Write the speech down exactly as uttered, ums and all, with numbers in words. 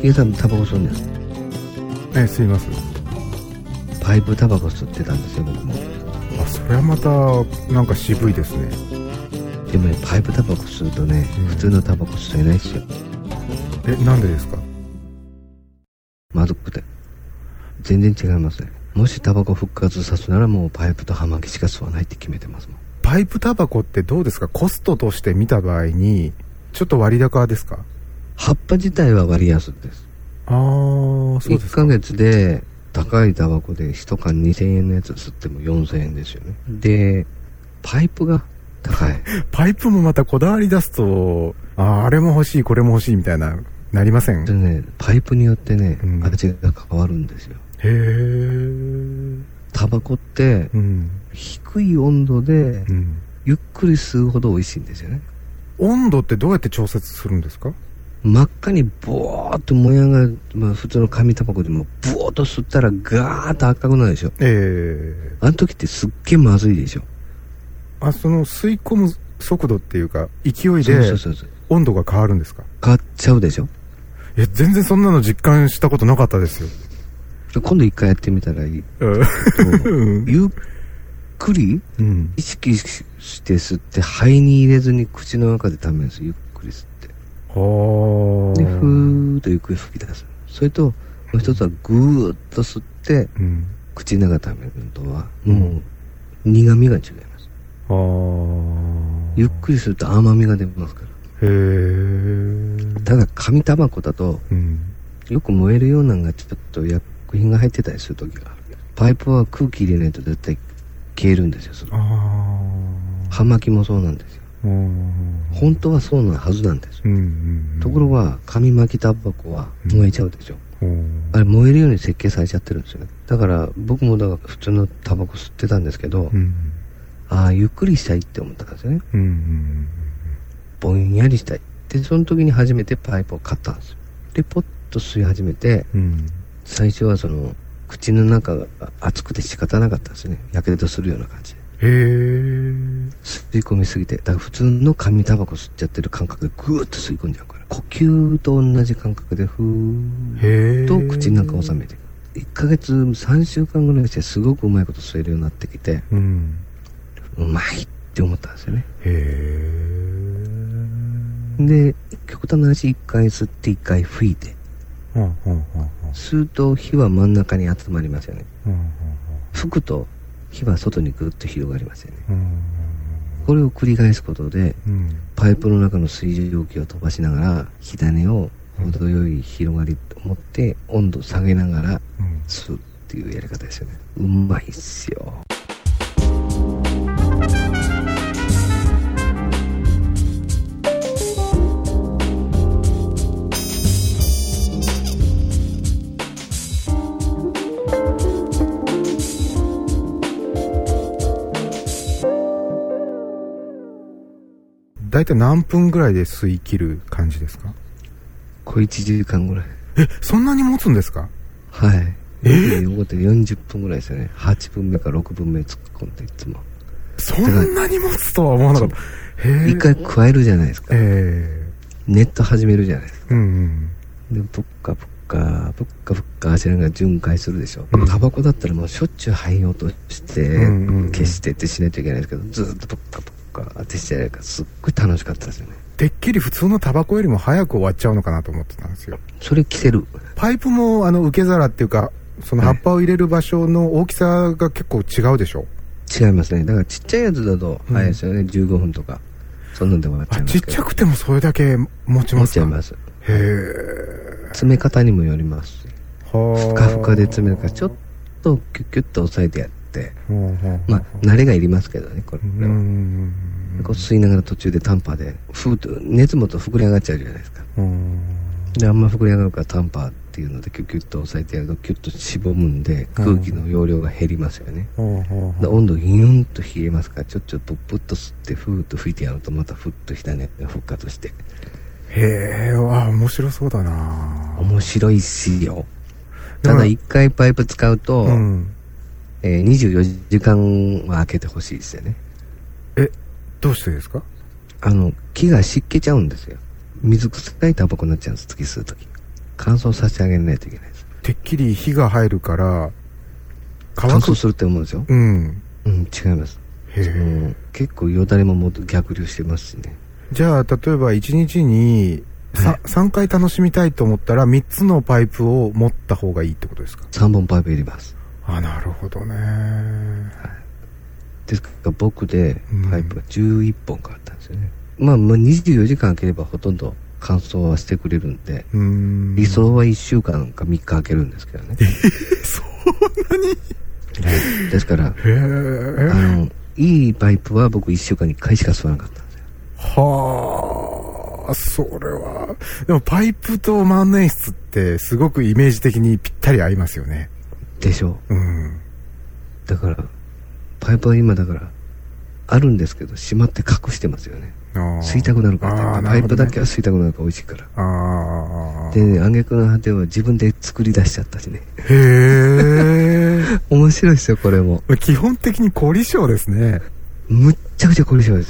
ヒゲさんタバコ吸うんです。 え吸います。 パイプタバコ吸ってたんですよ僕も。 あ、それはまたなんか渋いですね。 でもねパイプタバコ吸うとね、うん、普通のタバコ吸えないですよ。 え、なんでですか？ まずくて全然違いますね。もしタバコ復活さすならもうパイプと葉巻しか吸わないって決めてますもん。 パイプタバコってどうですか？コストとして見た場合にちょっと割高ですか？ 葉っぱ自体は割安です。 あー、そうですか。 いっかげつで高いタバコでいち缶にせんえんのやつ吸ってもよんせんえんですよね。でパイプが高いパイプもまたこだわり出すと、あ, あれも欲しいこれも欲しいみたいななりません？ でね、パイプによってね、うん、味が変わるんですよ。 へー。 タバコって、うん、低い温度で、うん、ゆっくり吸うほど美味しいんですよね。 温度ってどうやって調節するんですか？ 真っ赤にボーっともやが、まあ、普通の紙タバコでもボーっと吸ったらガーッと赤くなるでしょ。ええー。あの時ってすっげえまずいでしょ。 あ、その吸い込む速度っていうか勢いで温度が変わるんですか？ 変わっちゃうでしょ。 え、全然そんなの実感したことなかったですよ。 今度一回やってみたらいい、うん、ゆっくり、うん、意識して吸って肺に入れずに口の中で溜めるんです。ゆっくり吸ってでふーっとゆっくり吹き出す。それともう一つはぐーっと吸って、うん、口の中で溜めるのとはもう苦味が違います。あゆっくりすると甘みが出ますから。へー。ただ紙タバコだと、うん、よく燃えるようなのがちょっと薬品が入ってたりする時がある。パイプは空気入れないと絶対消えるんですよ。それ葉巻もそうなんですよ。本当はそうなはずなんです、うんうんうん、ところが紙巻きタバコは燃えちゃうでしょ、うん、あれ燃えるように設計されちゃってるんですよね。だから僕もだから普通のタバコ吸ってたんですけど、うん、ああゆっくりしたいって思ったんですよね、うんうん、ぼんやりしたい。でその時に初めてパイプを買ったんですよ。でポッと吸い始めて、うん、最初はその口の中が熱くて仕方なかったですね。やけどするような感じで。へー。吸い込みすぎて、だから普通の紙タバコ吸っちゃってる感覚でグーッと吸い込んじゃうから、呼吸と同じ感覚でふーっと口の中を収めていっかげつさんしゅうかんぐらいしてすごくうまいこと吸えるようになってきて、うん、うまいって思ったんですよね。へー。で極端な話いっかい吸っていっかい吹いて、うんうんうんうん、吸うと火は真ん中に集まりますよね、うんうんうん、吹くと火は外にぐっと広がりますよね、うんうんうん、これを繰り返すことで、うん、パイプの中の水蒸気を飛ばしながら火種を程よい広がりと思って温度下げながら吸うっていうやり方ですよね。うまいっすよ。 だいたい何分ぐらいで吸い切る感じですか？ 小いちじかんぐらい。 え、そんなに持つんですか？ はい。えー、横でよんじゅっぷんぐらいですよね。はちぶんめかろくぶんめ突っ込んでいつも。 そんなに持つとは思わなかった。 へえ。一回加えるじゃないですか。えー、ネット始めるじゃないですか。うんうん。で、ぷっかぷっか、ぷっかぷっかしながら巡回するでしょ。うん、タバコだったらもうしょっちゅう灰を落として、うんうんうん、消してってしないといけないですけど、ずっとぷっかぷっか当てしてやるからすっごい楽しかったですよね。 てっきり普通のタバコよりも早く終わっちゃうのかなと思ってたんですよ。 それ着せる。 パイプもあの受け皿っていうかその葉っぱを入れる場所の大きさが結構違うでしょ？ 違いますね。だからちっちゃいやつだと早いですよね、うん、じゅうごふんとかそんなんで終わっちゃいますけど。 あ、ちっちゃくてもそれだけ持ちますか？持っちゃいます。 へー。詰め方にもよりますし、ふかふかで詰めるからちょっとキュッキュッと押さえてやって、まあ慣れがいりますけどねこれは。うんこう吸いながら途中でタンパーでふーっと熱もと膨れ上がっちゃうじゃないですか。であんま膨れ上がるからタンパーっていうのでキュッキュッと押さえてやるとキュッとしぼむんで空気の容量が減りますよね。で温度ギュンと冷えますからちょっちょっとプッと吸ってふーっと吹いてやるとまたふっとしたね復活して。 へえ、あ、面白そうだな。 面白いっすよ。ただ一回パイプ使うと、うんえー、にじゅうよじかんは開けてほしいですよね。 え、どうしてですか？ あの木が湿気ちゃうんですよ。水臭いタバコになっちゃうんです。次吸うとき。 乾燥させてあげないといけないです。 てっきり火が入るから乾燥するって思うんですよ。 うんうん違います。へえ。結構よだれももっと逆流してますしね。 じゃあ例えばいちにちにさ、はい、さんかい楽しみたいと思ったらみっつのパイプを持った方がいいってことですか？ さんぼんパイプいります。 あ、なるほどね、はい、 ですから僕でパイプがじゅういっぽん買ったんですよね、うん、まあ、まあにじゅうよじかん開ければほとんど乾燥はしてくれるんで、うーん、理想はいっしゅうかんかみっか開けるんですけどね。 えー、そんなに、 はい、ですからあのいいパイプは僕いっしゅうかんにいっかいしか吸わなかったんですよ。 はあ、それはでもパイプと万年筆ってすごくイメージ的にぴったり合いますよね。 でしょう、 うん、 だからパイプは今だからあるんですけどしまって隠してますよね。吸いたくなるからね、パイプだけは吸いたくなるから美味しいから。あでね、挙句の果ては自分で作り出しちゃったしね。 へえ面白いですよこれも。 基本的に凝り性ですね。 むっちゃくちゃ凝り性です。